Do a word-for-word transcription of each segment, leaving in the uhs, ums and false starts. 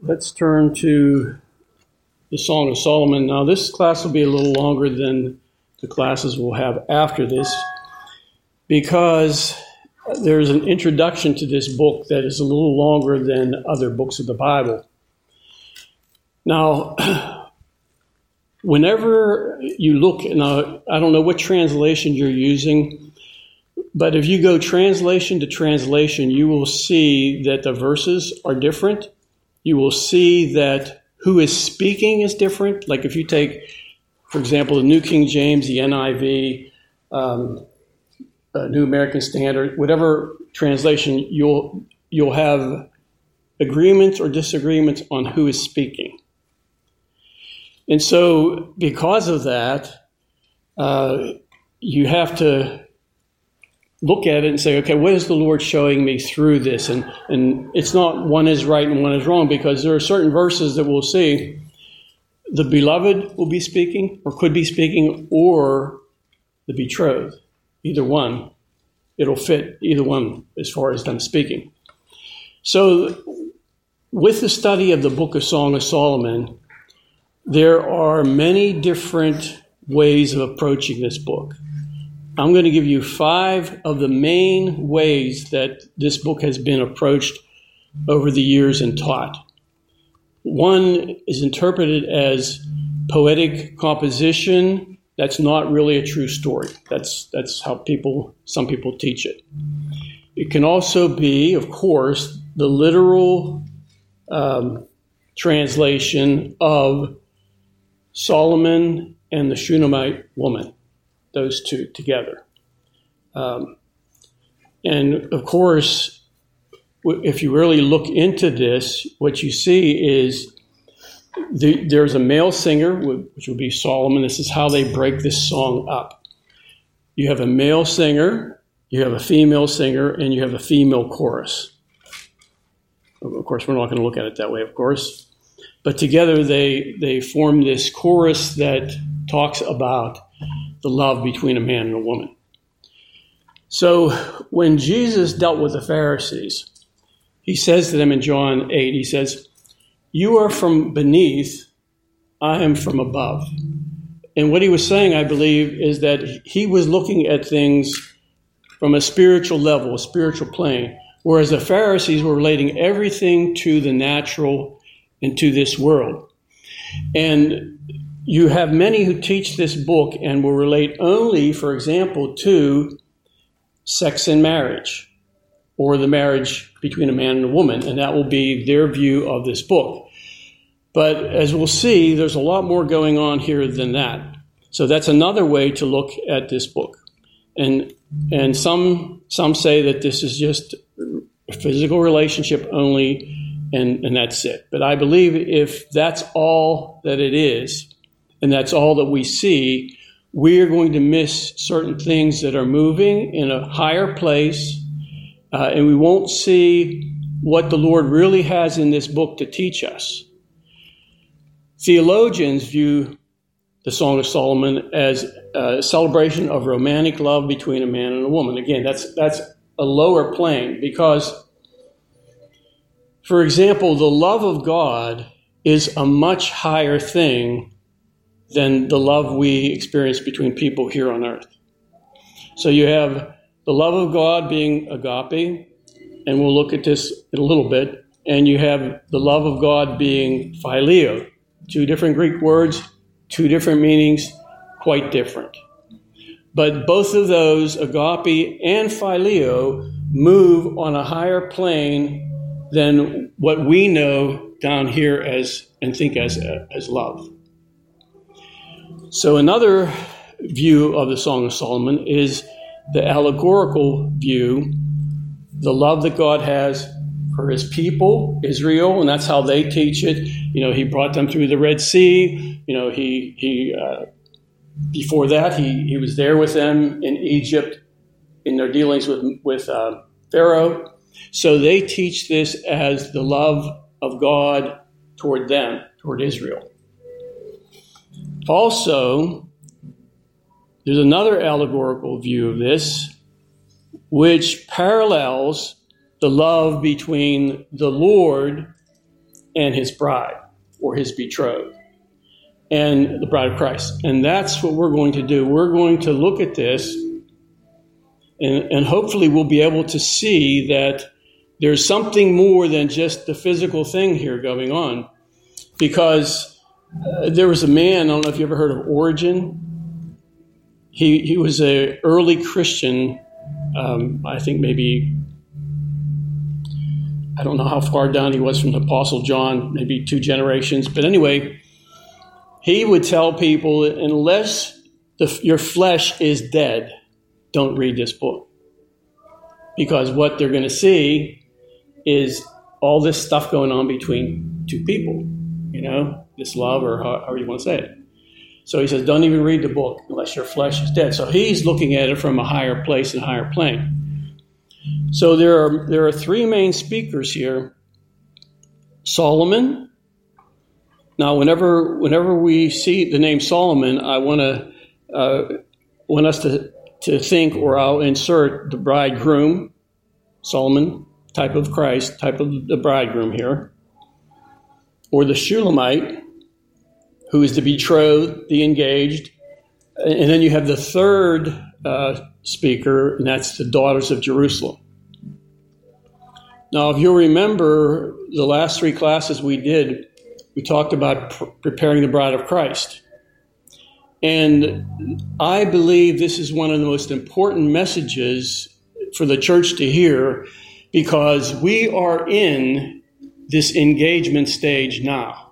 let's turn to the Song of Solomon. Now, this class will be a little longer than the classes we'll have after this, because there's an introduction to this book that is a little longer than other books of the Bible. Now, whenever you look, now, I don't know what translation you're using, but if you go translation to translation, you will see that the verses are different. You will see that who is speaking is different. Like if you take, for example, the New King James, the N I V, um, uh, New American Standard, whatever translation, you'll you'll have agreements or disagreements on who is speaking. And so because of that, uh, you have to look at it and say, okay, what is the Lord showing me through this? And and it's not one is right and one is wrong, because there are certain verses that we'll see the beloved will be speaking or could be speaking, or the betrothed, either one. It'll fit either one as far as them speaking. So with the study of the book of Song of Solomon, there are many different ways of approaching this book. I'm going to give you five of the main ways that this book has been approached over the years and taught. One is interpreted as poetic composition. That's not really a true story. That's that's how people, some people teach it. It can also be, of course, the literal um, translation of Solomon and the Shunammite woman. Those two together. Um, and of course, if you really look into this, what you see is the, there's a male singer, which will be Solomon. This is how they break this song up. You have a male singer, you have a female singer, and you have a female chorus. Of course, we're not going to look at it that way, of course. But together they, they form this chorus that talks about the love between a man and a woman. So when Jesus dealt with the Pharisees, he says to them in John eight, he says, "You are from beneath, I am from above." And what he was saying, I believe, is that he was looking at things from a spiritual level, a spiritual plane, whereas the Pharisees were relating everything to the natural and to this world. And you have many who teach this book and will relate only, for example, to sex and marriage, or the marriage between a man and a woman, and that will be their view of this book. But as we'll see, there's a lot more going on here than that. So that's another way to look at this book. And and some some say that this is just a physical relationship only, and, and that's it. But I believe if that's all that it is, and that's all that we see, we're going to miss certain things that are moving in a higher place, uh, and we won't see what the Lord really has in this book to teach us. Theologians view the Song of Solomon as a celebration of romantic love between a man and a woman. Again, that's that's a lower plane, because, for example, the love of God is a much higher thing than the love we experience between people here on earth. So you have the love of God being agape, and we'll look at this in a little bit, and you have the love of God being phileo. Two different Greek words, two different meanings, quite different. But both of those, agape and phileo, move on a higher plane than what we know down here as and think as as love. So another view of the Song of Solomon is the allegorical view, the love that God has for his people, Israel, and that's how they teach it. You know, he brought them through the Red Sea. You know, he he uh, before that he he was there with them in Egypt in their dealings with with uh, Pharaoh. So they teach this as the love of God toward them, toward Israel. Also, there's another allegorical view of this, which parallels the love between the Lord and his bride, or his betrothed, and the bride of Christ. And that's what we're going to do. We're going to look at this, and, and hopefully we'll be able to see that there's something more than just the physical thing here going on. Because uh, there was a man, I don't know if you ever heard of Origen. He, he was an early Christian, um, I think maybe, I don't know how far down he was from the Apostle John, maybe two generations. But anyway, he would tell people, unless the, your flesh is dead, don't read this book. Because what they're going to see is all this stuff going on between two people, you know, this love, or however you want to say it. So he says, don't even read the book unless your flesh is dead. So he's looking at it from a higher place and higher plane. So there are there are three main speakers here. Solomon. Now, whenever whenever we see the name Solomon, I want to uh, want us to to think, or I'll insert the bridegroom, Solomon, type of Christ, type of the bridegroom here, or the Shulamite, who is the betrothed, the engaged, and then you have the third uh, speaker, and that's the daughters of Jerusalem. Now, if you'll remember the last three classes we did, we talked about pr- preparing the bride of Christ. And I believe this is one of the most important messages for the church to hear, because we are in this engagement stage now.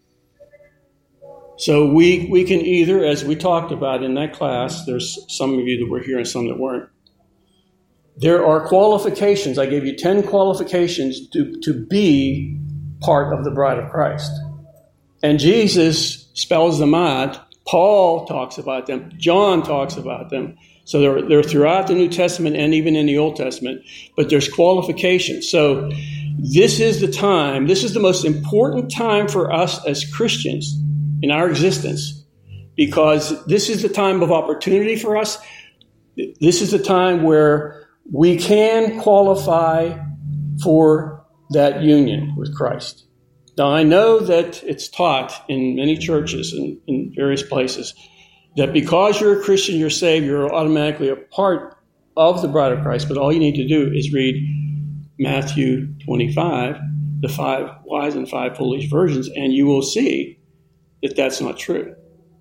So we we can either, as we talked about in that class, there's some of you that were here and some that weren't. There are qualifications. I gave you ten qualifications to, to be part of the bride of Christ. And Jesus spells them out. Paul talks about them. John talks about them. So they're, they're throughout the New Testament and even in the Old Testament. But there's qualifications. So this is the time, this is the most important time for us as Christians in our existence, because this is the time of opportunity for us. This is the time where we can qualify for that union with Christ. Now, I know that it's taught in many churches and in various places that because you're a Christian, you're saved, you're automatically a part of the bride of Christ. But all you need to do is read Matthew twenty-five, the five wise and five foolish virgins, and you will see that that's not true.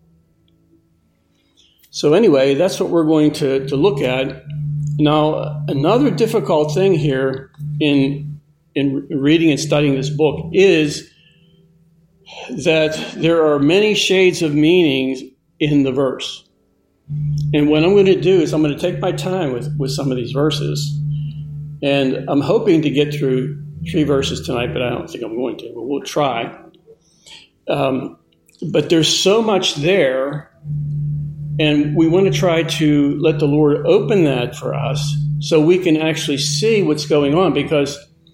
So anyway, that's what we're going to, to look at. Now, another difficult thing here in, in reading and studying this book is that there are many shades of meanings in the verse. And what I'm going to do is I'm going to take my time with, with some of these verses. And I'm hoping to get through three verses tonight, but I don't think I'm going to. But we'll try. Um, but there's so much there, and we want to try to let the Lord open that for us so we can actually see what's going on, because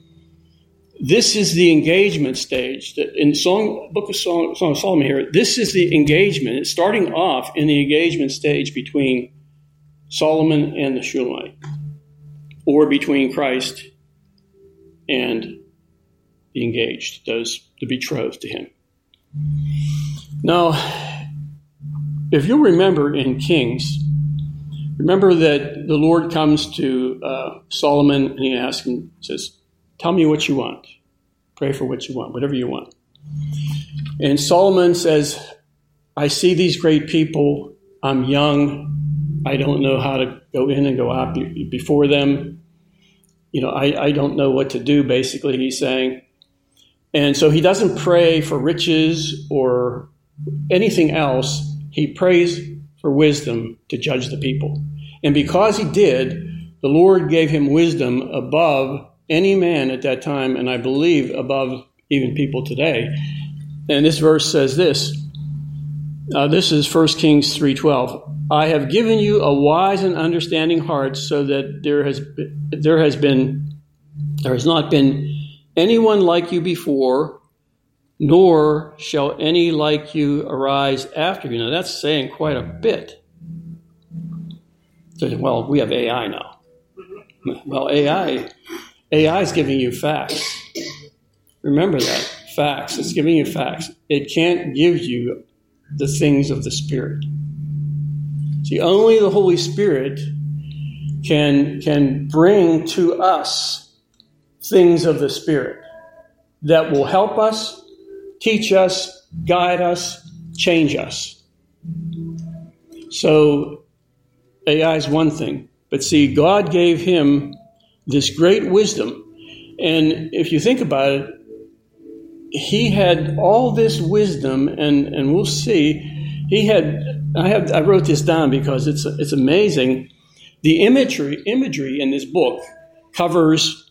this is the engagement stage. In the song, book of Song, Song of Solomon here, this is the engagement. It's starting off in the engagement stage between Solomon and the Shulamite, or between Christ and the engaged, those the betrothed to him. Now, if you'll remember in Kings, remember that the Lord comes to uh, Solomon and he asks him, says, tell me what you want. Pray for what you want, whatever you want. And Solomon says, I see these great people. I'm young. I don't know how to go in and go out before them. You know, I, I don't know what to do, basically, he's saying. And so he doesn't pray for riches or anything else. He prays for wisdom to judge the people. And because he did, the Lord gave him wisdom above any man at that time, and I believe above even people today. And this verse says this. Uh, this is First Kings three twelve. I have given you a wise and understanding heart, so that there has been, there has been there has not been anyone like you before, nor shall any like you arise after you. Now that's saying quite a bit. So, well, we have A I now. Well, A I A I is giving you facts. Remember that. facts. It's giving you facts. It can't give you the things of the Spirit. See, only the Holy Spirit can, can bring to us things of the Spirit that will help us, teach us, guide us, change us. So A I is one thing. But see, God gave him this great wisdom. And if you think about it, he had all this wisdom, and, and we'll see, he had, I have, I wrote this down because it's, it's amazing. The imagery, imagery in this book covers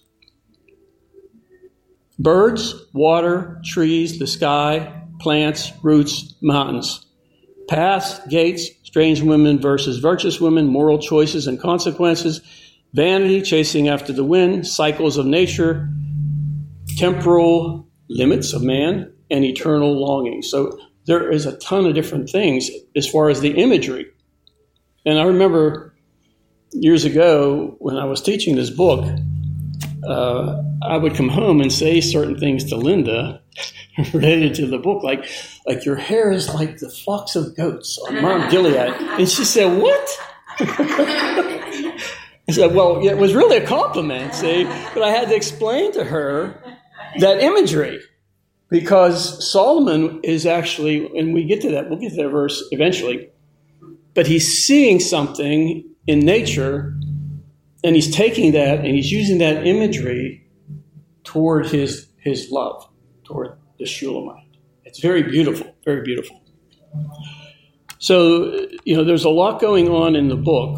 birds, water, trees, the sky, plants, roots, mountains, paths, gates, strange women versus virtuous women, moral choices and consequences, vanity, chasing after the wind, cycles of nature, temporal limits of man, and eternal longing. So there is a ton of different things as far as the imagery. And I remember years ago when I was teaching this book, uh, I would come home and say certain things to Linda related to the book, like, like your hair is like the flocks of goats on Mount Gilead. And she said, what? I said, well, yeah, it was really a compliment, see? But I had to explain to her that imagery, because Solomon is actually, and we get to that, we'll get to that verse eventually, but he's seeing something in nature, and he's taking that and he's using that imagery toward his his love, toward the Shulamite. It's very beautiful, very beautiful. So, you know, there's a lot going on in the book.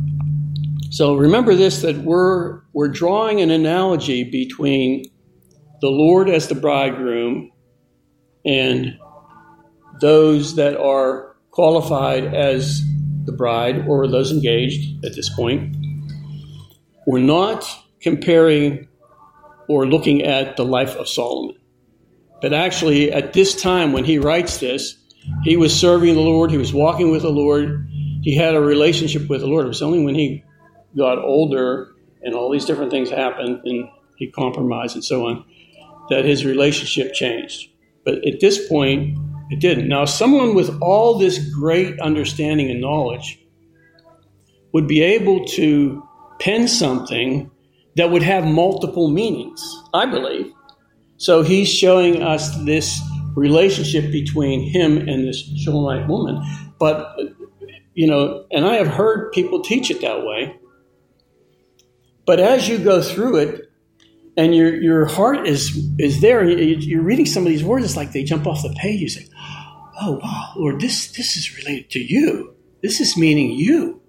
So remember this, that we're we're drawing an analogy between the Lord as the bridegroom and those that are qualified as the bride or those engaged at this point. We're not comparing or looking at the life of Solomon. But actually, at this time when he writes this, he was serving the Lord. He was walking with the Lord. He had a relationship with the Lord. It was only when he got older and all these different things happened and he compromised and so on that his relationship changed. But at this point, it didn't. Now, someone with all this great understanding and knowledge would be able to pen something that would have multiple meanings, I believe. So he's showing us this relationship between him and this Shulamite woman. But, you know, and I have heard people teach it that way. But as you go through it, and your your heart is is there, and you're reading some of these words, it's like they jump off the page. You say, oh, wow, Lord, this, this is related to you. This is meaning you.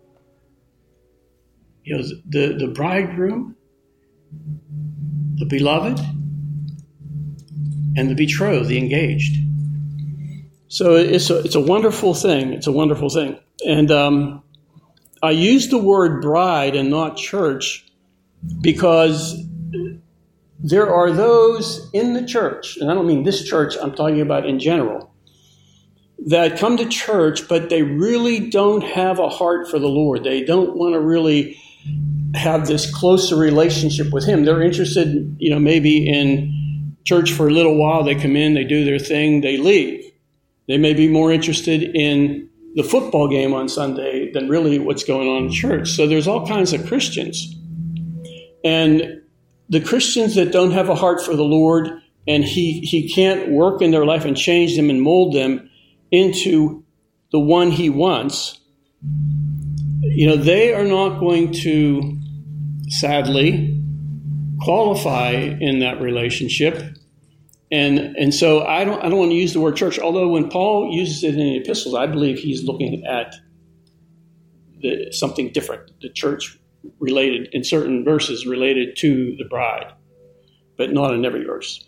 You know, the, the bridegroom, the beloved, and the betrothed, the engaged. So it's a, it's a wonderful thing. It's a wonderful thing. And um, I use the word bride and not church because there are those in the church, and I don't mean this church, I'm talking about in general, that come to church, but they really don't have a heart for the Lord. They don't want to really have this closer relationship with him. They're interested, you know, maybe in church for a little while. They come in, they do their thing, they leave. They may be more interested in the football game on Sunday than really what's going on in church. So there's all kinds of Christians. And the Christians that don't have a heart for the Lord, and he, he can't work in their life and change them and mold them into the one he wants, you know, they are not going to, sadly, qualify in that relationship. And and so I don't I don't want to use the word church, although when Paul uses it in the epistles, I believe he's looking at the, something different, the church related in certain verses related to the bride, but not in every verse.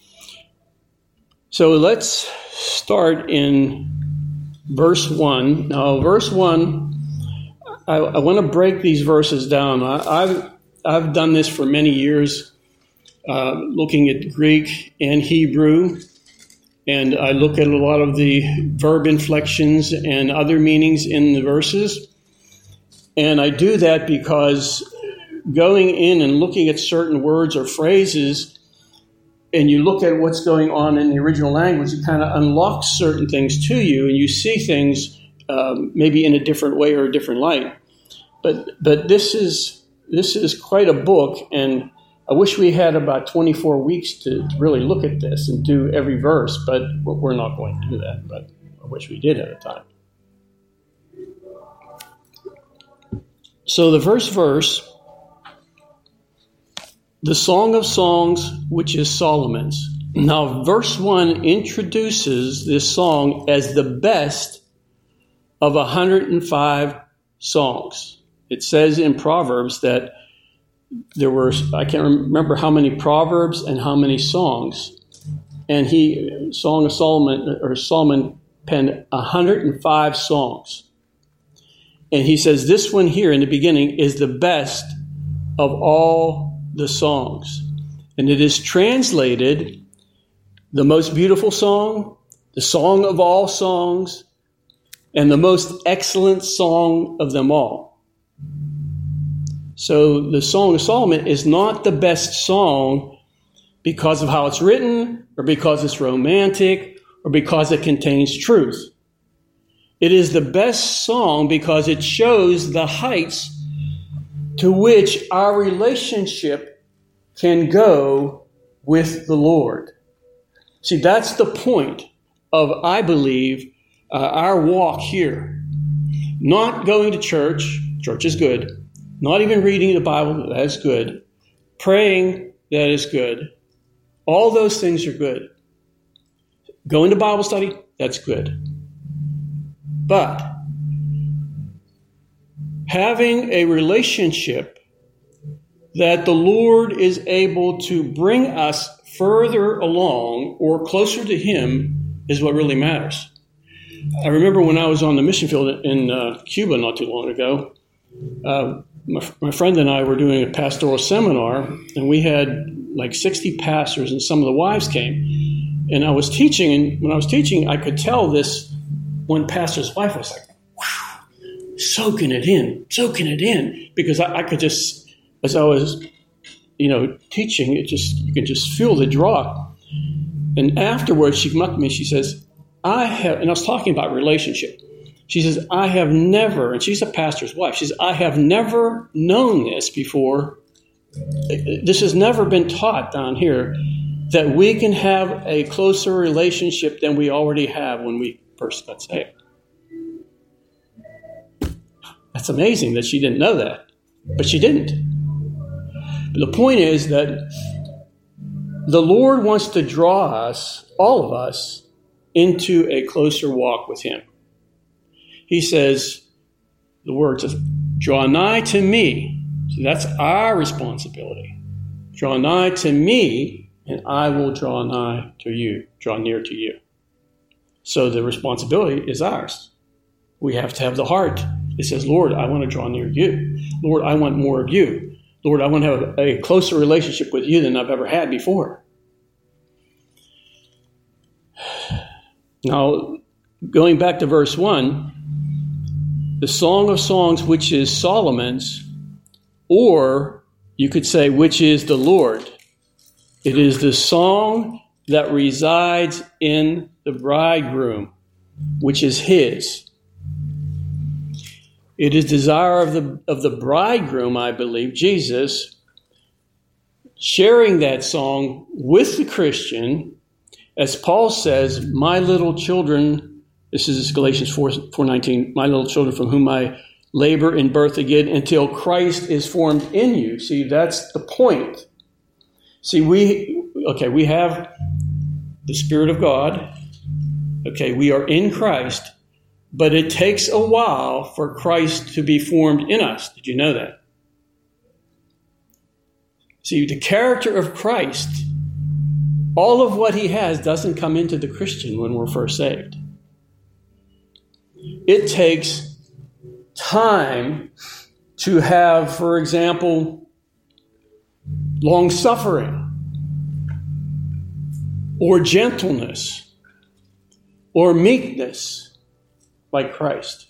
So let's start in verse one. Now, verse one, I, I want to break these verses down. I, I've I've done this for many years, uh, looking at Greek and Hebrew, and I look at a lot of the verb inflections and other meanings in the verses. And I do that because going in and looking at certain words or phrases, and you look at what's going on in the original language, it kind of unlocks certain things to you, and you see things um, maybe in a different way or a different light. But but this is this is quite a book, and I wish we had about twenty-four weeks to really look at this and do every verse, but we're not going to do that. But I wish we did at a time. So the first verse, the Song of Songs, which is Solomon's. Now, verse one introduces this song as the best of one hundred five songs. It says in Proverbs that there were, I can't remember how many Proverbs and how many songs. And he, Song of Solomon, or Solomon penned one hundred five songs. And he says this one here in the beginning is the best of all the songs. And it is translated the most beautiful song, the song of all songs, and the most excellent song of them all. So the Song of Solomon is not the best song because of how it's written, or because it's romantic, or because it contains truth. It is the best song because it shows the heights to which our relationship can go with the Lord. See, that's the point of, I believe, uh, our walk here. Not going to church, church is good. Not even reading the Bible, that is good. Praying, that is good. All those things are good. Going to Bible study, that's good. But having a relationship that the Lord is able to bring us further along or closer to Him is what really matters. I remember when I was on the mission field in uh, Cuba not too long ago, uh, my, my friend and I were doing a pastoral seminar, and we had like sixty pastors, and some of the wives came. And I was teaching, and when I was teaching, I could tell this one pastor's wife was like, wow, soaking it in, soaking it in, because I, I could just, as I was, you know, teaching, it just, you could just feel the draw. And afterwards, she came up to me, she says, I have, and I was talking about relationship. She says, I have never, and she's a pastor's wife, she says, I have never known this before. This has never been taught down here, that we can have a closer relationship than we already have when we first got saved. That's amazing that she didn't know that, but she didn't. But the point is that the Lord wants to draw us, all of us, into a closer walk with Him. He says, the word says, draw nigh to me. So that's our responsibility. Draw nigh to me, and I will draw nigh to you, draw near to you. So the responsibility is ours. We have to have the heart. It says, Lord, I want to draw near you. Lord, I want more of you. Lord, I want to have a closer relationship with you than I've ever had before. Now, going back to verse one, the Song of Songs, which is Solomon's, or you could say, which is the Lord. It is the song that resides in the bridegroom, which is His. It is desire of the of the bridegroom, I believe, Jesus, sharing that song with the Christian, as Paul says, my little children, this is Galatians four nineteen, my little children from whom I labor in birth again until Christ is formed in you. See, that's the point. See, we, okay, we have the Spirit of God. Okay, we are in Christ, but it takes a while for Christ to be formed in us. Did you know that? See, the character of Christ, all of what He has doesn't come into the Christian when we're first saved. It takes time to have, for example, long-suffering or gentleness or meekness like Christ.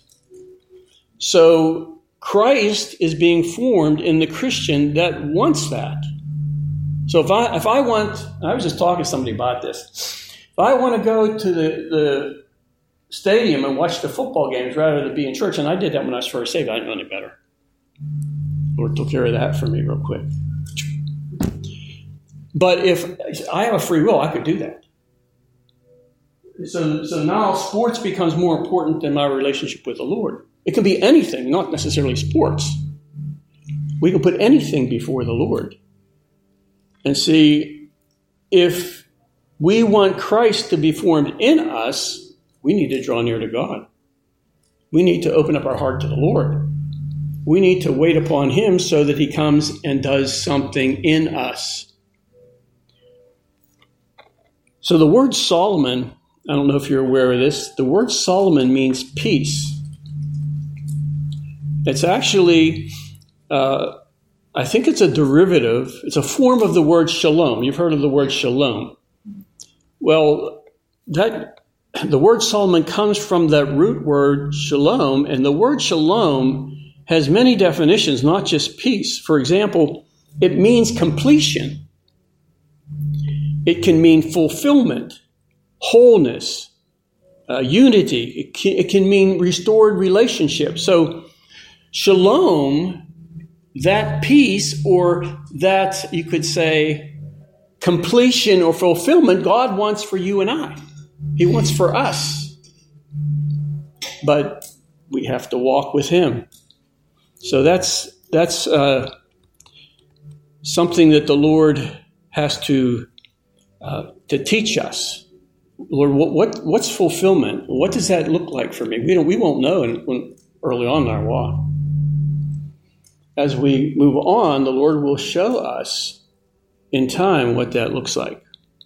So Christ is being formed in the Christian that wants that. So if I if I want, I was just talking to somebody about this. If I want to go to the, the stadium and watch the football games rather than be in church, and I did that when I was first saved, I didn't know any better. Lord took care of that for me real quick. But if I have a free will, I could do that. So, so now sports becomes more important than my relationship with the Lord. It can be anything, not necessarily sports. We can put anything before the Lord. And see, if we want Christ to be formed in us, we need to draw near to God. We need to open up our heart to the Lord. We need to wait upon him so that he comes and does something in us. So the word Solomon, I don't know if you're aware of this, the word Solomon means peace. It's actually, uh, I think it's a derivative, it's a form of the word shalom. You've heard of the word shalom. Well, that the word Solomon comes from that root word shalom, and the word shalom has many definitions, not just peace. For example, it means completion. It can mean fulfillment, wholeness, uh, unity. It can, it can mean restored relationship. So shalom, that peace, or that, you could say, completion or fulfillment, God wants for you and I. He wants for us. But we have to walk with him. So that's that's uh, something that the Lord has to uh, to teach us. Lord, what, what what's fulfillment? What does that look like for me? We don't we won't know in, when, early on in our walk. As we move on, the Lord will show us in time what that looks like.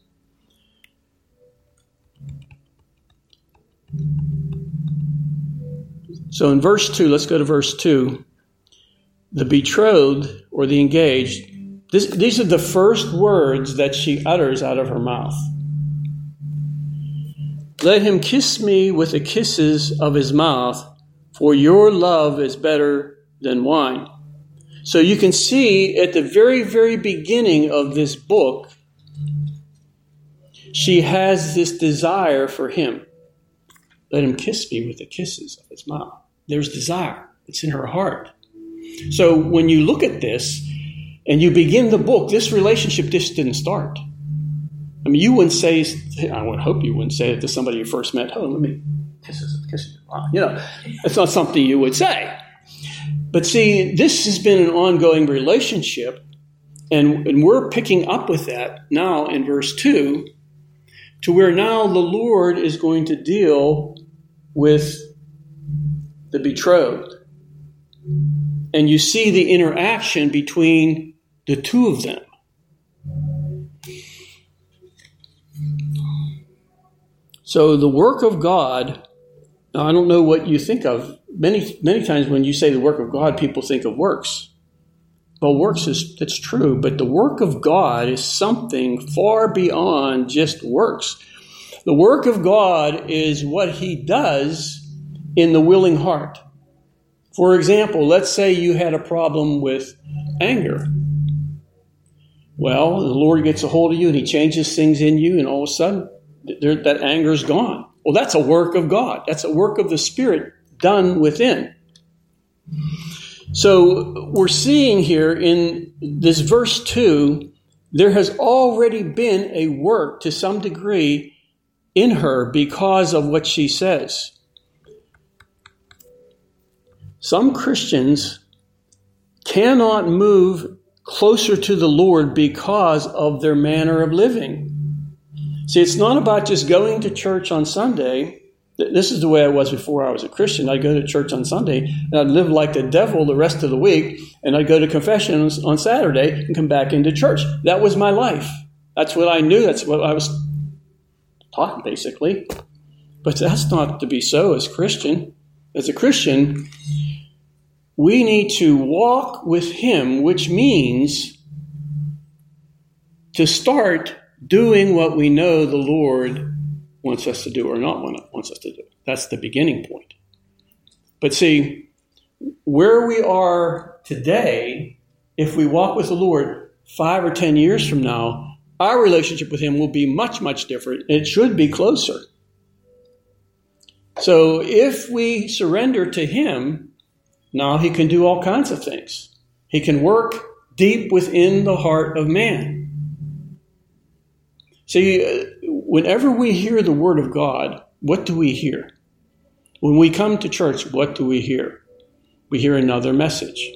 So in verse two, let's go to verse two. The betrothed or the engaged, this, these are the first words that she utters out of her mouth. Let him kiss me with the kisses of his mouth, for your love is better than wine. So you can see at the very, very beginning of this book, she has this desire for him. Let him kiss me with the kisses of his mouth. There's desire. It's in her heart. So when you look at this and you begin the book, this relationship just didn't start. I mean, you wouldn't say, I would hope you wouldn't say it to somebody you first met, oh, let me kiss this, kiss this. You know, it's not something you would say. But see, this has been an ongoing relationship, and, and we're picking up with that now in verse two, to where now the Lord is going to deal with the betrothed. And you see the interaction between the two of them. So the work of God, now I don't know what you think of. Many, many times when you say the work of God, people think of works. Well, works is, that's true, but the work of God is something far beyond just works. The work of God is what he does in the willing heart. For example, let's say you had a problem with anger. Well, the Lord gets a hold of you and he changes things in you, and all of a sudden there, that anger is gone. Well, that's a work of God. That's a work of the Spirit done within. So we're seeing here in this verse two, there has already been a work to some degree in her because of what she says. Some Christians cannot move closer to the Lord because of their manner of living. See, it's not about just going to church on Sunday. This is the way I was before I was a Christian. I'd go to church on Sunday, and I'd live like the devil the rest of the week, and I'd go to confession on Saturday and come back into church. That was my life. That's what I knew. That's what I was taught, basically. But that's not to be so as Christian. As a Christian, we need to walk with him, which means to start doing what we know the Lord wants us to do or not wants us to do. That's the beginning point. But see, where we are today, if we walk with the Lord, five or ten years from now, our relationship with him will be much, much different. It should be closer. So if we surrender to him, now he can do all kinds of things. He can work deep within the heart of man. See, whenever we hear the word of God, what do we hear? When we come to church, what do we hear? We hear another message.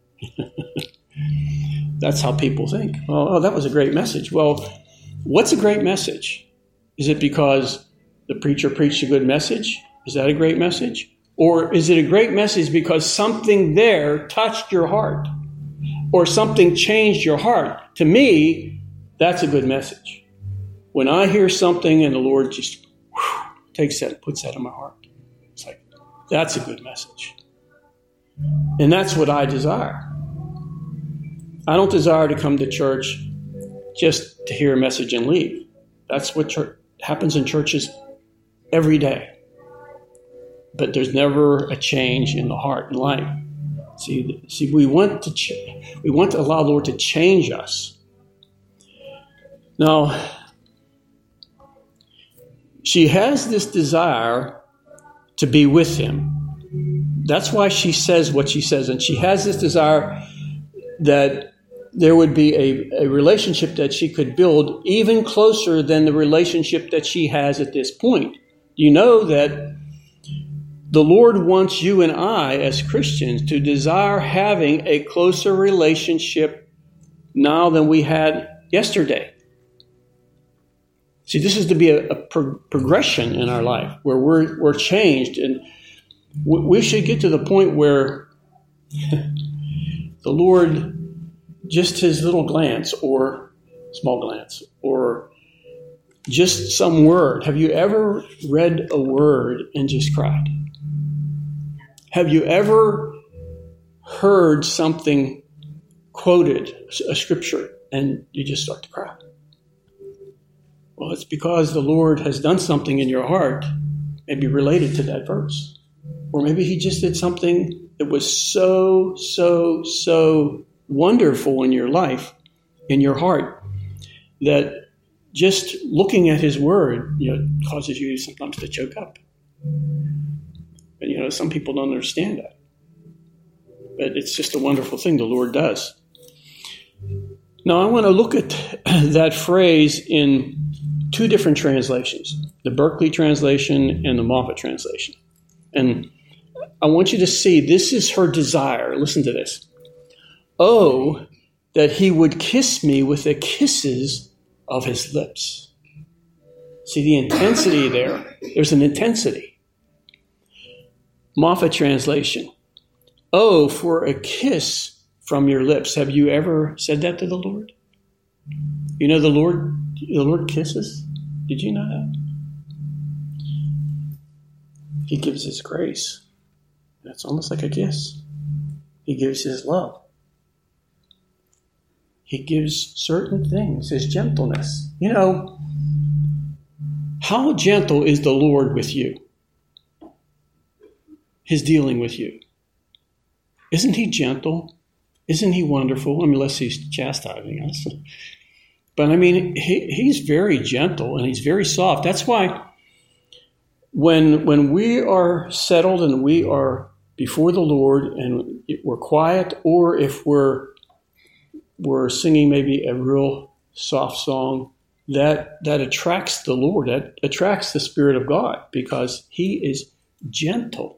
That's how people think. Oh, oh, that was a great message. Well, what's a great message? Is it because the preacher preached a good message? Is that a great message? Or is it a great message because something there touched your heart? Or something changed your heart? To me, that's a good message. When I hear something and the Lord just whew, takes that, puts that in my heart, it's like, that's a good message. And that's what I desire. I don't desire to come to church just to hear a message and leave. That's what church, happens in churches every day. But there's never a change in the heart and life. See, see, we want to ch- we want to allow the Lord to change us. Now, she has this desire to be with him. That's why she says what she says, and she has this desire that there would be a, a relationship that she could build even closer than the relationship that she has at this point. You know that the Lord wants you and I as Christians to desire having a closer relationship now than we had yesterday. See, this is to be a, a pro- progression in our life where we're we're changed, and w- we should get to the point where the Lord, just his little glance or small glance or just some word. Have you ever read a word and just cried? Have you ever heard something quoted, a scripture, and you just start to cry? Well, it's because the Lord has done something in your heart, maybe related to that verse. Or maybe he just did something that was so, so, so wonderful in your life, in your heart, that just looking at his word, you know, causes you sometimes to choke up. But, you know, some people don't understand that. But it's just a wonderful thing the Lord does. Now, I want to look at that phrase in two different translations, the Berkeley translation and the Moffat translation. And I want you to see this is her desire. Listen to this. Oh, that he would kiss me with the kisses of his lips. See the intensity there. There's an intensity. Moffat translation. Oh, for a kiss from your lips. Have you ever said that to the Lord? You know the Lord, the Lord kisses? Did you know that? He gives his grace. That's almost like a kiss. He gives his love. He gives certain things, his gentleness. You know, how gentle is the Lord with you? His dealing with you. Isn't he gentle? Isn't he wonderful? I mean, unless he's chastising us. But I mean, he, he's very gentle and he's very soft. That's why when, when we are settled and we are before the Lord and we're quiet, or if we're we're singing maybe a real soft song, that that attracts the Lord, that attracts the Spirit of God, because he is gentle.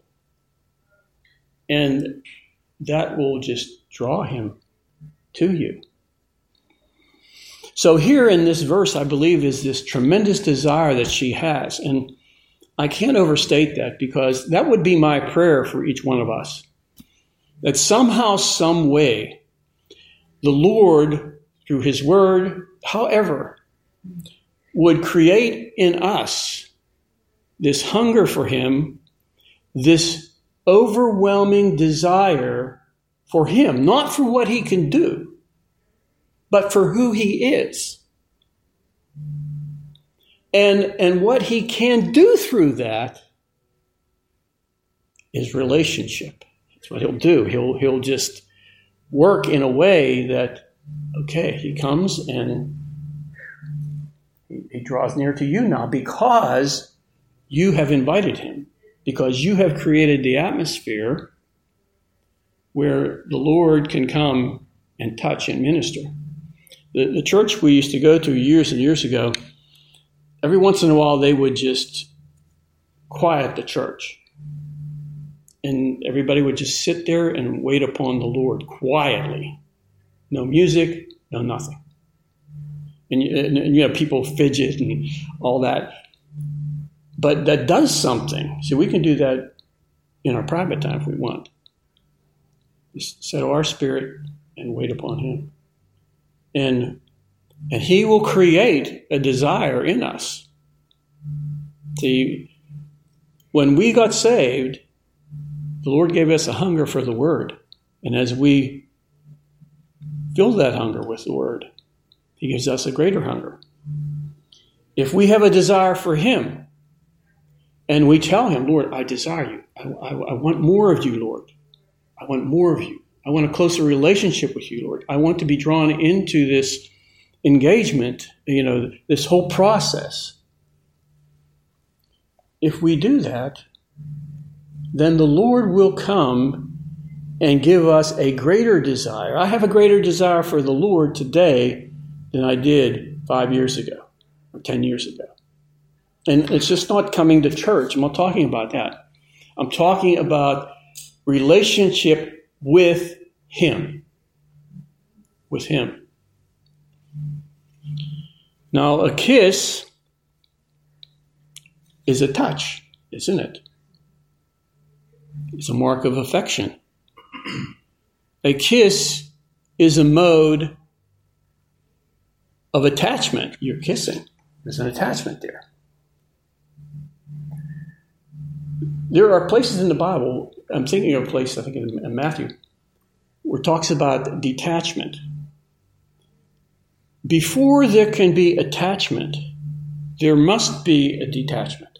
And that will just draw him to you. So here in this verse, I believe, is this tremendous desire that she has. And I can't overstate that, because that would be my prayer for each one of us. That somehow, some way, the Lord, through his word, however, would create in us this hunger for him, this overwhelming desire for him, not for what he can do, but for who he is. And, and what he can do through that is relationship. That's what he'll do. He'll, he'll just work in a way that okay, he comes and he, he draws near to you now because you have invited him, because you have created the atmosphere where the Lord can come and touch and minister. The, the church we used to go to years and years ago, every once in a while they would just quiet the church. And everybody would just sit there and wait upon the Lord quietly. No music, no nothing. And you, and you have people fidget and all that. But that does something. So we can do that in our private time if we want. Just settle our spirit and wait upon him. And, and he will create a desire in us. See, when we got saved, the Lord gave us a hunger for the word. And as we fill that hunger with the word, he gives us a greater hunger. If we have a desire for him, and we tell him, Lord, I desire you. I, I, I want more of you, Lord. I want more of you. I want a closer relationship with you, Lord. I want to be drawn into this engagement, you know, this whole process. If we do that, then the Lord will come and give us a greater desire. I have a greater desire for the Lord today than I did five years ago or ten years ago. And it's just not coming to church. I'm not talking about that. I'm talking about relationship with him. With him. Now, a kiss is a touch, isn't it? It's a mark of affection. A kiss is a mode of attachment. You're kissing. There's an attachment there. There are places in the Bible, I'm thinking of a place, I think in, in Matthew, where it talks about detachment. Before there can be attachment, there must be a detachment.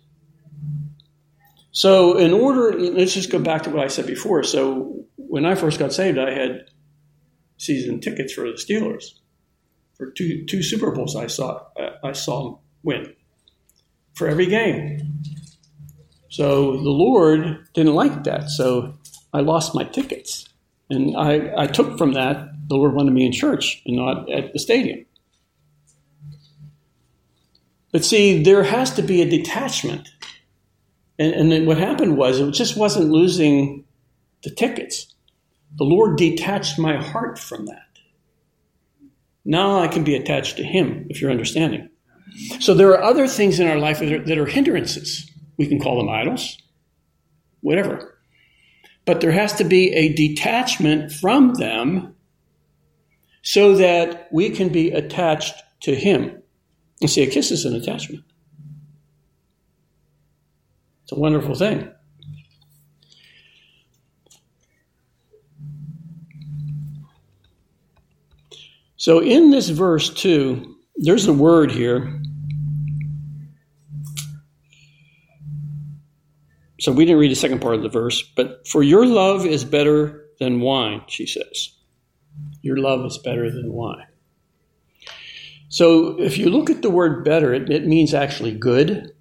So in order, let's just go back to what I said before. So when I first got saved, I had season tickets for the Steelers. For two two Super Bowls I saw, I saw them win. For every game. So the Lord didn't like that, so I lost my tickets. And I, I took from that, the Lord wanted me in church and not at the stadium. But see, there has to be a detachment. And, and then what happened was, it just wasn't losing the tickets. The Lord detached my heart from that. Now I can be attached to him, if you're understanding. So there are other things in our life that are, that are hindrances. We can call them idols, whatever. But there has to be a detachment from them so that we can be attached to him. And see, a kiss is an attachment. It's a wonderful thing. So in this verse two, there's a word here. So we didn't read the second part of the verse, but for your love is better than wine, she says. Your love is better than wine. So if you look at the word better, it, it means actually good.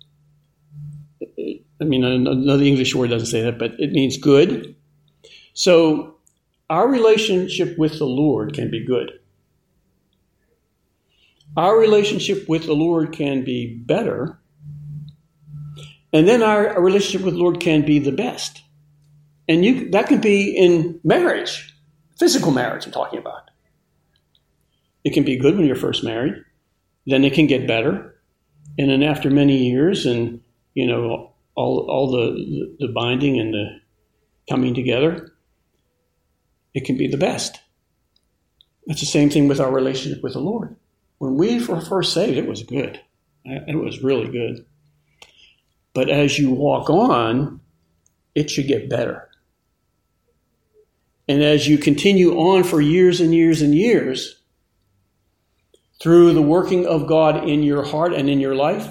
I mean, another English word doesn't say that, but it means good. So our relationship with the Lord can be good. Our relationship with the Lord can be better. And then our, our relationship with the Lord can be the best. And you that can be in marriage, physical marriage I'm talking about. It can be good when you're first married. Then it can get better. And then after many years and, you know, all, all the, the binding and the coming together, it can be the best. That's the same thing with our relationship with the Lord. When we were first saved, it was good. It was really good. But as you walk on, it should get better. And as you continue on for years and years and years, through the working of God in your heart and in your life,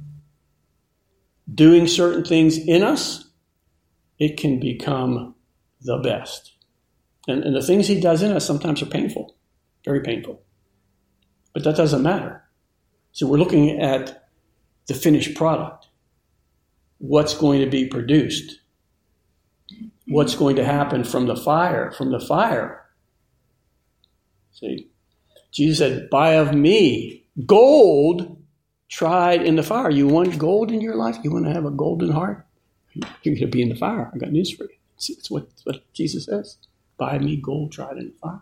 doing certain things in us, it can become the best. And, and the things he does in us sometimes are painful. very painful. But that doesn't matter. So we're looking at the finished product. What's going to be produced? What's going to happen from the fire? From the fire. See, Jesus said, buy of me gold tried in the fire. You want gold in your life? You want to have a golden heart? You're going to be in the fire. I got news for you. It's what, what Jesus says. Buy me gold tried in the fire.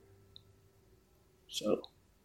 So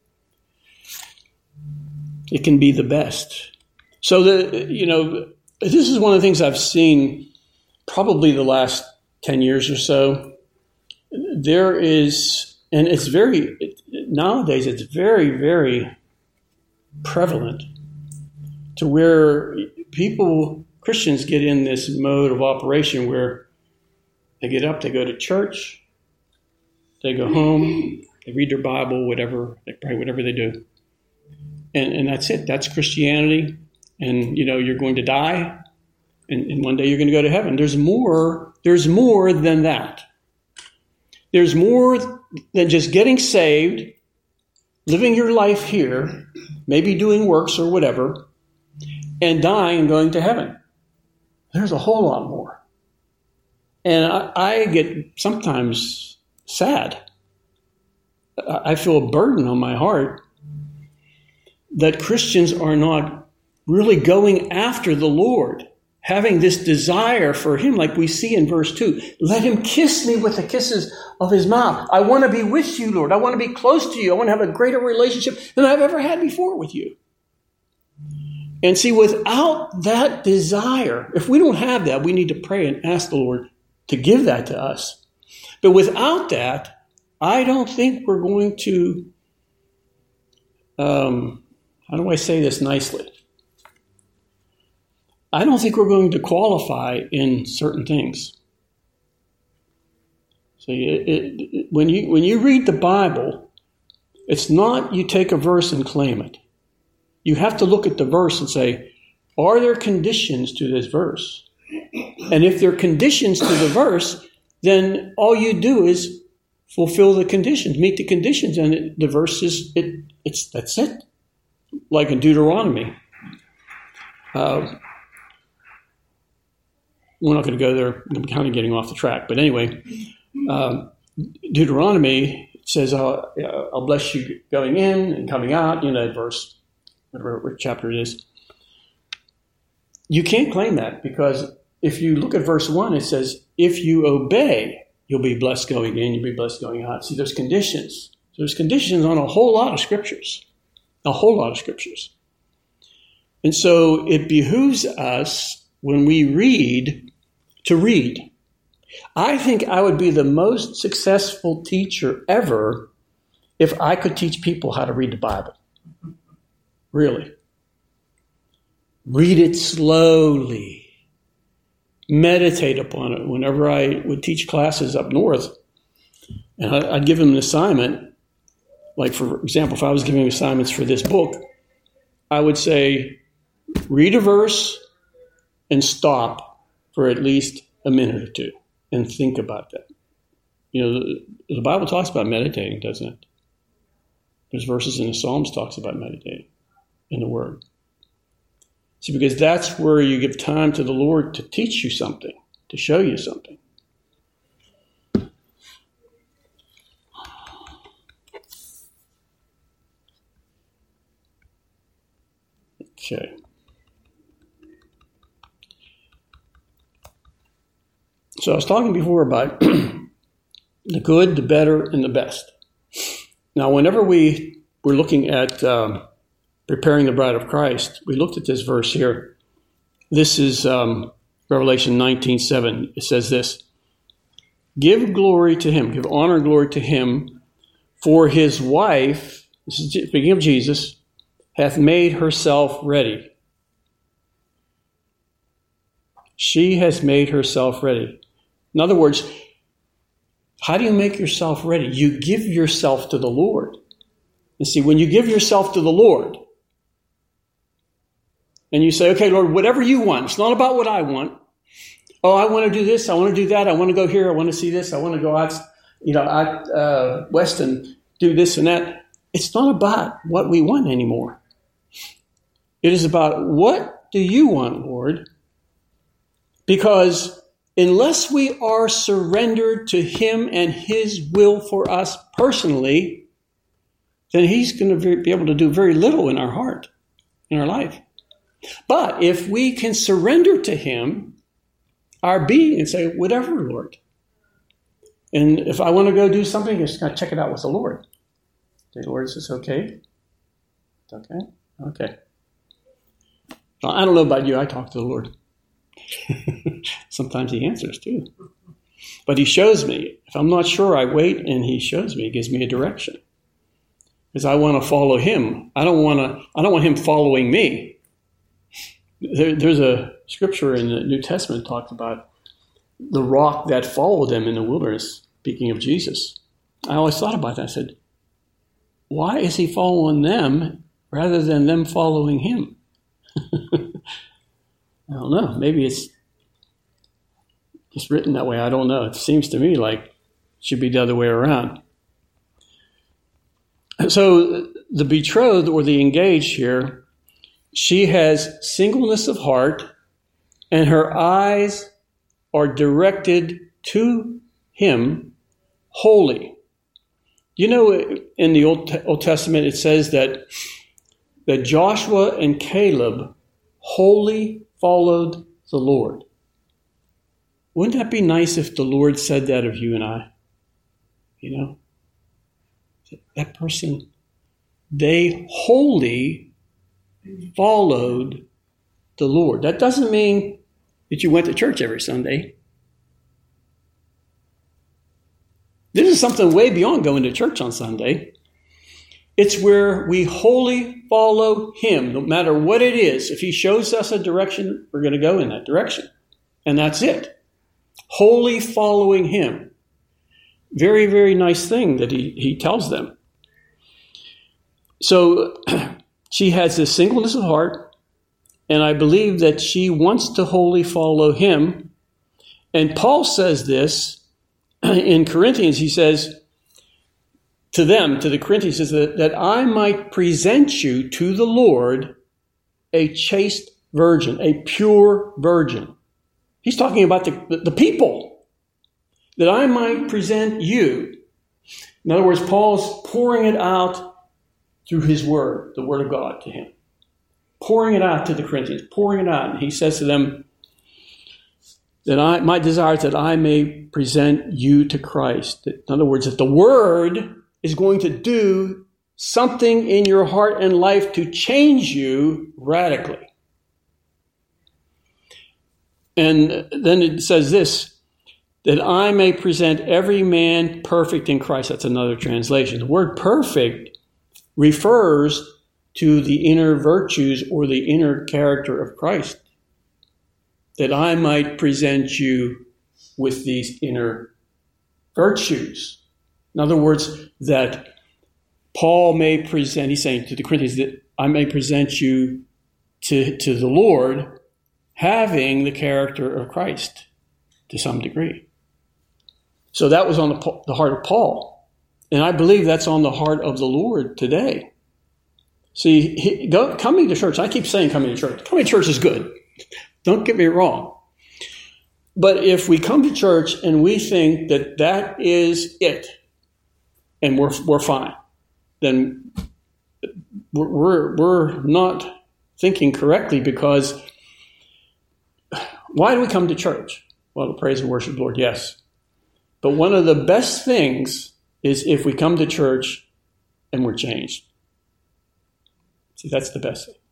it can be the best. So the you know this is one of the things I've seen probably the last ten years or so. There is, and it's very nowadays. It's very very prevalent to where people, Christians, get in this mode of operation where they get up, they go to church, they go home, they read their Bible, whatever, they pray, whatever they do. And and that's it. That's Christianity. And, you know, you're going to die, and, and one day you're going to go to heaven. There's more, there's more than that. There's more than just getting saved, living your life here, maybe doing works or whatever, and dying and going to heaven. There's a whole lot more. And I, I get sometimes sad. I feel a burden on my heart that Christians are not really going after the Lord, having this desire for him, like we see in verse two. Let him kiss me with the kisses of his mouth. I want to be with you, Lord. I want to be close to you. I want to have a greater relationship than I've ever had before with you. And see, without that desire, if we don't have that, we need to pray and ask the Lord to give that to us. But without that, I don't think we're going to, um, how do I say this nicely? I don't think we're going to qualify in certain things. So it, it, when you when you read the Bible, it's not you take a verse and claim it. You have to look at the verse and say, are there conditions to this verse? And if there are conditions to the verse, then all you do is fulfill the conditions, meet the conditions, and it, the verse is it. It's that's it. Like in Deuteronomy. Uh, we're not going to go there. I'm kind of getting off the track, but anyway, um, Deuteronomy says, I'll, "I'll bless you going in and coming out." You know, verse, whatever chapter it is. You can't claim that, because if you look at verse one, it says, "If you obey, you'll be blessed going in, you'll be blessed going out." See, there's conditions. There's conditions on a whole lot of scriptures, a whole lot of scriptures. And so it behooves us when we read to read. I think I would be the most successful teacher ever if I could teach people how to read the Bible. Really. Read it slowly. Meditate upon it. Whenever I would teach classes up north, and I'd give them an assignment, like for example, if I was giving assignments for this book, I would say, read a verse and stop for at least a minute or two and think about that. You know, the, the Bible talks about meditating, doesn't it? There's verses in the Psalms talks about meditating in the Word. See, because that's where you give time to the Lord to teach you something, to show you something. Okay. So I was talking before about the good, the better, and the best. Now, whenever we were looking at um, preparing the bride of Christ, we looked at this verse here. This is um, Revelation nineteen seven. It says this: "Give glory to him, give honor and glory to him, for his wife," this is speaking of Jesus, "hath made herself ready." She has made herself ready. In other words, how do you make yourself ready? You give yourself to the Lord. And see, when you give yourself to the Lord, and you say, "Okay, Lord, whatever you want. It's not about what I want. Oh, I want to do this. I want to do that. I want to go here. I want to see this. I want to go out, you know, out uh, west and do this and that. It's not about what we want anymore. It is about, what do you want, Lord? Because unless we are surrendered to him and his will for us personally, then he's going to be able to do very little in our heart, in our life. But if we can surrender to him our being and say, whatever, Lord. And if I want to go do something, just got to check it out with the Lord. The Lord says, okay. Okay. Okay. Well, I don't know about you. I talk to the Lord. Sometimes he answers too. But he shows me. If I'm not sure, I wait and he shows me. He gives me a direction. Because I want to follow him. I don't want to, I don't want him following me. There, there's a scripture in the New Testament that talks about the rock that followed them in the wilderness, speaking of Jesus. I always thought about that. I said, why is he following them rather than them following him? I don't know. Maybe it's just written that way. I don't know. It seems to me like it should be the other way around. So the betrothed or the engaged here, she has singleness of heart and her eyes are directed to him wholly. You know, in the Old, Old Testament, it says that, that Joshua and Caleb wholly followed the Lord. Wouldn't that be nice if the Lord said that of you and I? You know, that person, they wholly followed the Lord. That doesn't mean that you went to church every Sunday. This is something way beyond going to church on Sunday. It's where we wholly follow him, no matter what it is. If he shows us a direction, we're going to go in that direction. And that's it. Wholly following him. Very, very nice thing that he, he tells them. So she has this singleness of heart, and I believe that she wants to wholly follow him. And Paul says this in Corinthians. He says to them, to the Corinthians, says that, that I might present you to the Lord a chaste virgin, a pure virgin. He's talking about the, the, the people, that I might present you. In other words, Paul's pouring it out through his word, the word of God to him. Pouring it out to the Corinthians, pouring it out. And he says to them that I, my desire is that I may present you to Christ. In other words, that the word is going to do something in your heart and life to change you radically. And then it says this, that I may present every man perfect in Christ. That's another translation. The word perfect refers to the inner virtues or the inner character of Christ. That I might present you with these inner virtues. In other words, that Paul may present, he's saying to the Corinthians, that I may present you to, to the Lord having the character of Christ to some degree. So that was on the, the heart of Paul. And I believe that's on the heart of the Lord today. See, he, go, coming to church, I keep saying coming to church. Coming to church is good. Don't get me wrong. But if we come to church and we think that that is it, and we're we're fine, then we're we're, we're not thinking correctly, because why do we come to church? Well, to praise and worship the Lord, yes. But one of the best things is if we come to church and we're changed. See, that's the best thing.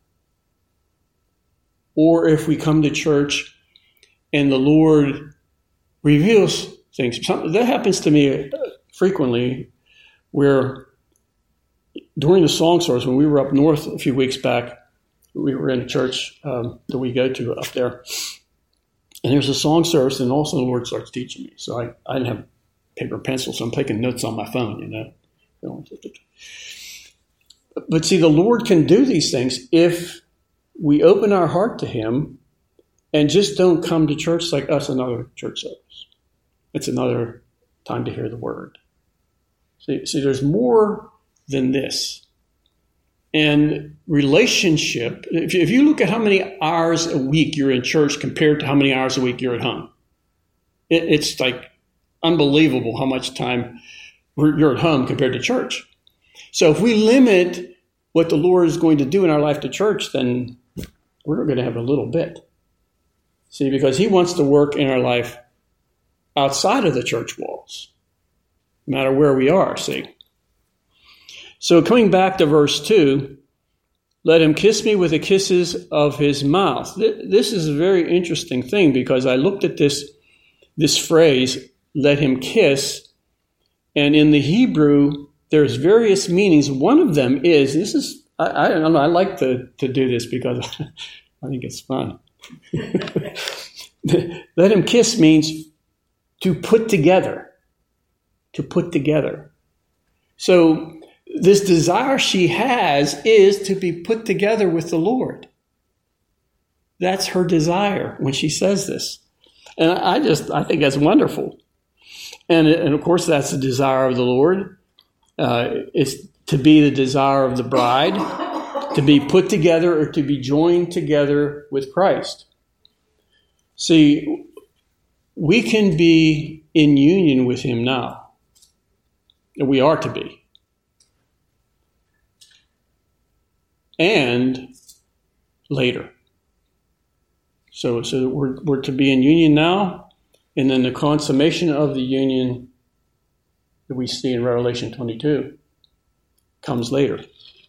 Or if we come to church and the Lord reveals things. That happens to me frequently, where during the song service, when we were up north a few weeks back, we were in a church um, that we go to up there. And there's a song service, and also the Lord starts teaching me. So I, I didn't have paper and pencil, so I'm taking notes on my phone, you know. But see, the Lord can do these things if we open our heart to him and just don't come to church like us, another church service. It's another time to hear the word. See, see, there's more than this. And relationship, if you, if you look at how many hours a week you're in church compared to how many hours a week you're at home, it, it's like unbelievable how much time you're at home compared to church. So if we limit what the Lord is going to do in our life to church, then we're going to have a little bit. See, because he wants to work in our life outside of the church walls, no matter where we are, see. So coming back to verse two, let him kiss me with the kisses of his mouth. This is a very interesting thing because I looked at this, this phrase, let him kiss, and in the Hebrew, there's various meanings. One of them is, this is, I, I don't know, I like to, to do this because I think it's fun. Let him kiss means to put together, to put together. So this desire she has is to be put together with the Lord. That's her desire when she says this. And I just, I think that's wonderful. And, and of course, that's the desire of the Lord. Uh, it's to be the desire of the bride, to be put together or to be joined together with Christ. See, we can be in union with him now. And we are to be. And later. So, so we're, we're to be in union now, and then the consummation of the union that we see in Revelation twenty-two comes later.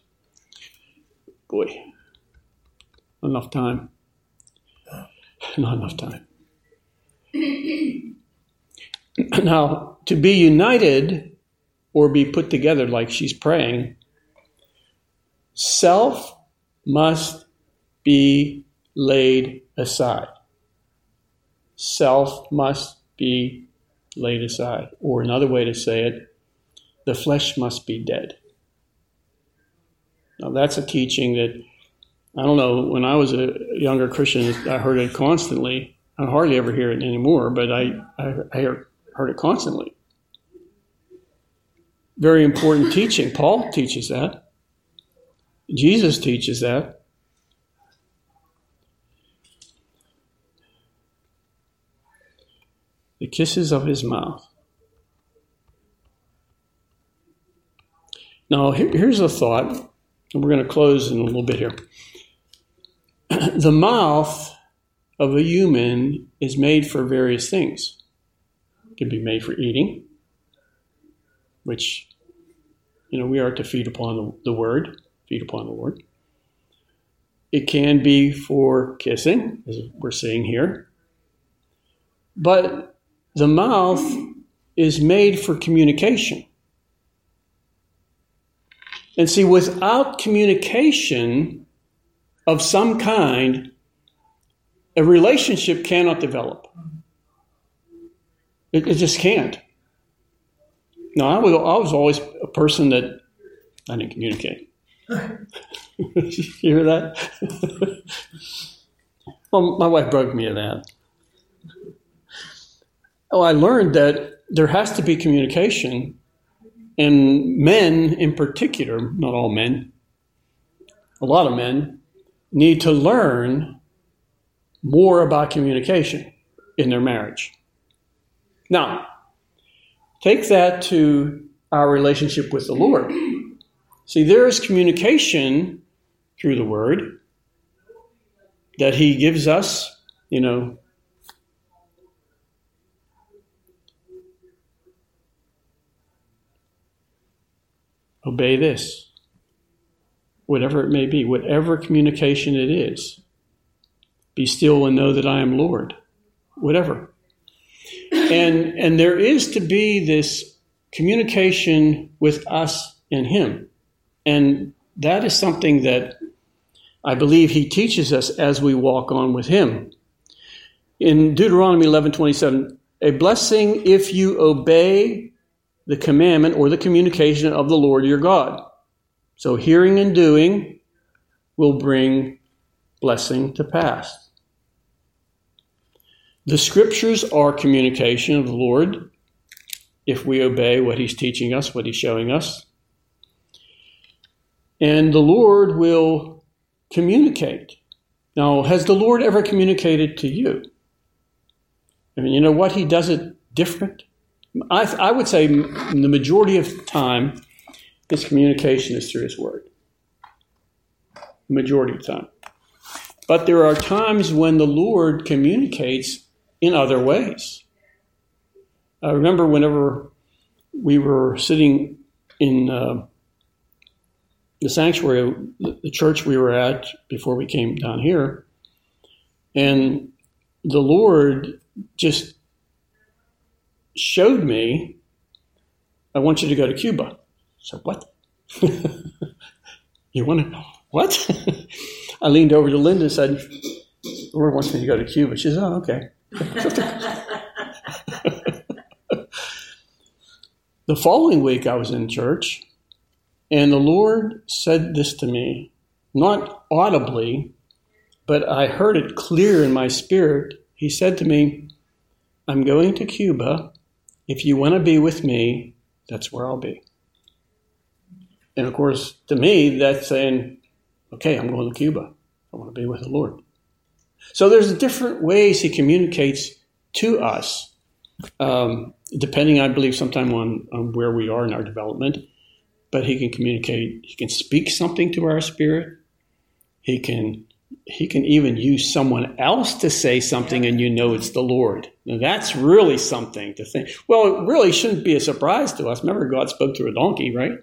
Boy, not enough time. Not enough time. Now, to be united or be put together like she's praying, self must be laid aside. Self must be laid aside. Or another way to say it, the flesh must be dead. Now that's a teaching that, I don't know, when I was a younger Christian, I heard it constantly. I hardly ever hear it anymore, but I, I, I heard it constantly. Very important teaching. Paul teaches that. Jesus teaches that. The kisses of his mouth. Now, here, here's a thought, and we're going to close in a little bit here. The mouth of a human is made for various things. It can be made for eating, which, you know, we are to feed upon the, the word, feed upon the word. It can be for kissing, as we're seeing here. But the mouth is made for communication. And see, without communication of some kind, a relationship cannot develop. It, it just can't. Now, I was, I was always a person that I didn't communicate. You hear that? Well, my wife broke me of that. Oh, I learned that there has to be communication, and men in particular, not all men, a lot of men, need to learn more about communication in their marriage. Now, take that to our relationship with the Lord. See, there is communication through the Word that He gives us, you know, obey this, whatever it may be, whatever communication it is. Be still and know that I am Lord, whatever. And, and there is to be this communication with us and Him. And that is something that I believe He teaches us as we walk on with Him. In Deuteronomy eleven twenty-seven, a blessing if you obey the commandment or the communication of the Lord your God. So hearing and doing will bring blessing to pass. The scriptures are communication of the Lord. if we obey what he's teaching us, what he's showing us. And the Lord will communicate. Now, has the Lord ever communicated to you? I mean, you know what? He does it different. I, I would say the majority of the time, his communication is through his word. Majority of the time. But there are times when the Lord communicates in other ways. I remember whenever we were sitting in uh, the sanctuary, the church we were at before we came down here, and the Lord just showed me, I want you to go to Cuba. So what? You want to, what? I leaned over to Linda and said, the Lord wants me to go to Cuba. She said, oh, okay. The following week I was in church, and the Lord said this to me, not audibly, but I heard it clear in my spirit. He said to me, I'm going to Cuba. If you want to be with me, that's where I'll be. And of course, to me, that's saying, okay, I'm going to Cuba. I want to be with the Lord. So there's different ways he communicates to us, um, depending, I believe, sometime on, on where we are in our development. But he can communicate. He can speak something to our spirit. He can he can even use someone else to say something, and you know it's the Lord. Now that's really something to think. Well, it really shouldn't be a surprise to us. Remember, God spoke through a donkey, right?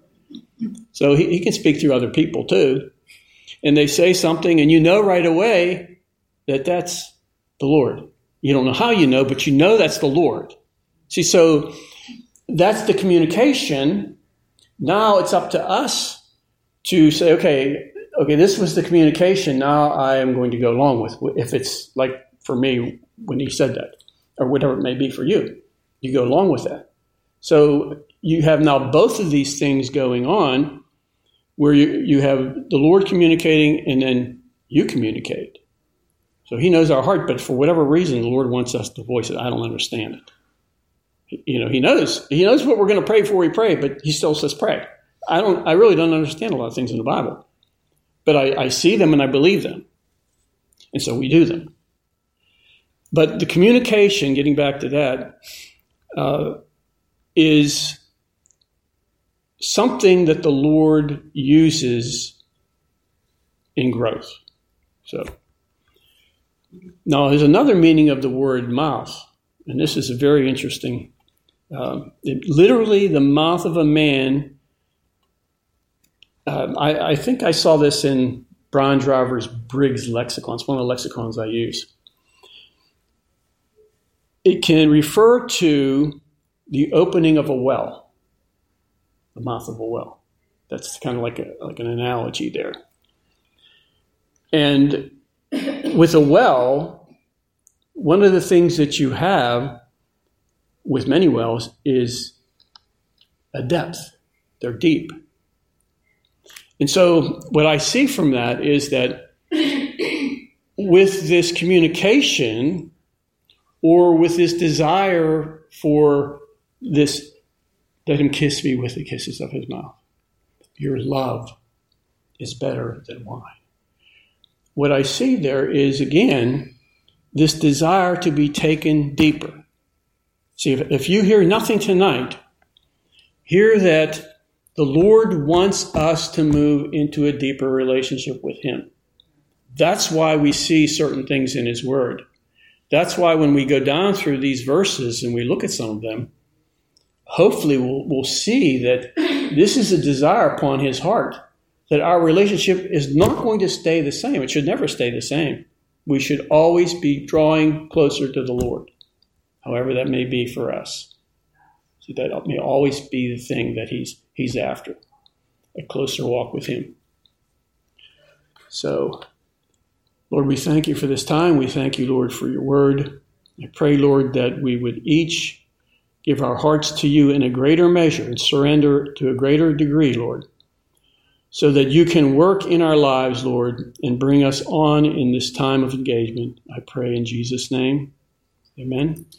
So he, he can speak through other people too. And they say something, and you know right away that that's the Lord. You don't know how you know, but you know that's the Lord. See, so that's the communication. Now it's up to us to say, okay, okay, this was the communication. Now I am going to go along with, if it's like for me when he said that, or whatever it may be for you, you go along with that. So you have now both of these things going on, where you, you have the Lord communicating and then you communicate. So he knows our heart, but for whatever reason, the Lord wants us to voice it. I don't understand it. You know, he knows, he knows what we're going to pray before we pray, but he still says pray. I don't, I really don't understand a lot of things in the Bible, but I, I see them and I believe them. And so we do them. But the communication, getting back to that, uh, is something that the Lord uses in growth. So now there's another meaning of the word mouth, and this is very interesting. Uh, it, literally, the mouth of a man. Uh, I, I think I saw this in Brian Driver's Briggs lexicon. It's one of the lexicons I use. It can refer to the opening of a well, the mouth of a well. That's kind of like a like an analogy there. And with a well, one of the things that you have with many wells is a depth. They're deep. And so what I see from that is that with this communication or with this desire for this, let him kiss me with the kisses of his mouth. Your love is better than wine. What I see there is, again, this desire to be taken deeper. See, if, if you hear nothing tonight, hear that the Lord wants us to move into a deeper relationship with him. That's why we see certain things in his word. That's why when we go down through these verses and we look at some of them, hopefully we'll, we'll see that this is a desire upon his heart, that our relationship is not going to stay the same. It should never stay the same. We should always be drawing closer to the Lord, however that may be for us. See, that may always be the thing that he's he's after, a closer walk with him. So, Lord, we thank you for this time. We thank you, Lord, for your word. I pray, Lord, that we would each give our hearts to you in a greater measure and surrender to a greater degree, Lord, so that you can work in our lives, Lord, and bring us on in this time of engagement. I pray in Jesus' name. Amen.